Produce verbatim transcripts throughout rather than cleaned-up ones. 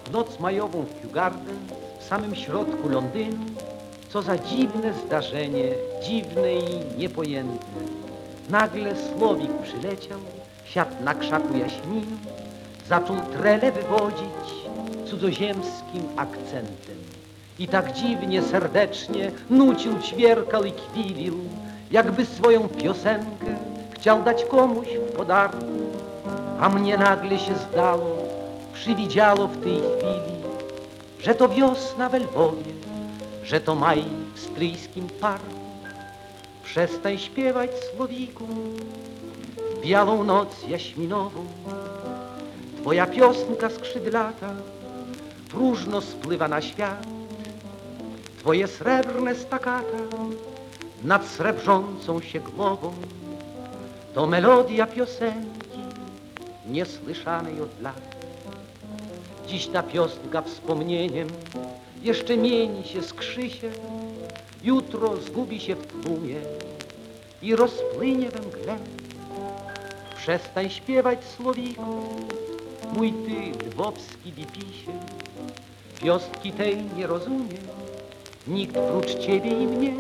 W noc majową w Kew Garden, w samym środku Londynu, co za dziwne zdarzenie, dziwne i niepojęte. Nagle słowik przyleciał, siadł na krzaku jaśminu, zaczął trele wywodzić cudzoziemskim akcentem. I tak dziwnie, serdecznie nucił, ćwierkał i kwilił, jakby swoją piosenkę chciał dać komuś w podarku. A mnie nagle się zdało, przywidziało w tej chwili, że to wiosna we Lwowie, że to maj w stryjskim parku. Przestań śpiewać, słowiku, w białą noc jaśminową. Twoja piosenka skrzydlata próżno spływa na świat. Twoje srebrne stakata nad srebrzącą się głową to melodia piosenki niesłyszanej od lat. Dziś ta piosenka wspomnieniem jeszcze mieni się, skrzy się, jutro zgubi się w tłumie i rozpłynie we mgle. Przestań śpiewać, słowiku, mój ty lwowski wipisie. Piosenki tej nie rozumie nikt prócz ciebie i mnie.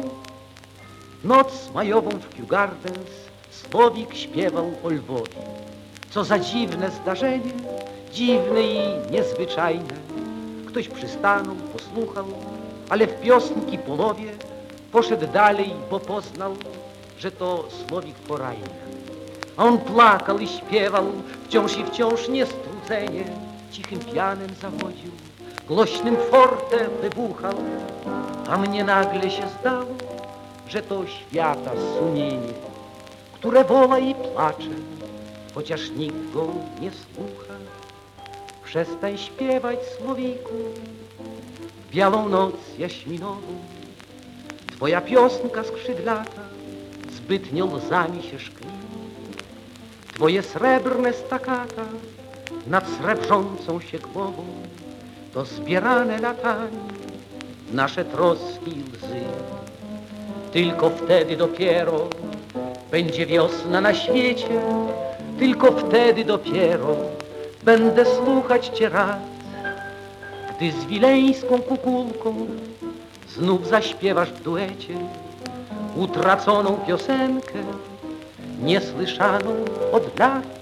Noc majową w Kew Gardens słowik śpiewał o Lwowie. Co za dziwne zdarzenie, dziwne i niezwyczajne. Ktoś przystanął, posłuchał, ale w piosenki połowie poszedł dalej, bo poznał, że to słowik porajny. A on plakał i śpiewał, wciąż i wciąż niestrudzenie, cichym pianem zawodził, głośnym fortem wybuchał. A mnie nagle się zdało, że to świata sumienie, które woła i placze, chociaż nikt go nie słucha. Przestań śpiewać, słowiku, w białą noc jaśminową. Twoja piosenka skrzydlata zbytnio łzami się szkli. Twoje srebrne stakata nad srebrzącą się głową to zbierane latami nasze troski i łzy. Tylko wtedy dopiero będzie wiosna na świecie, tylko wtedy dopiero będę słuchać cię raz, gdy z wileńską kukułką znów zaśpiewasz w duecie utraconą piosenkę, niesłyszaną od lat.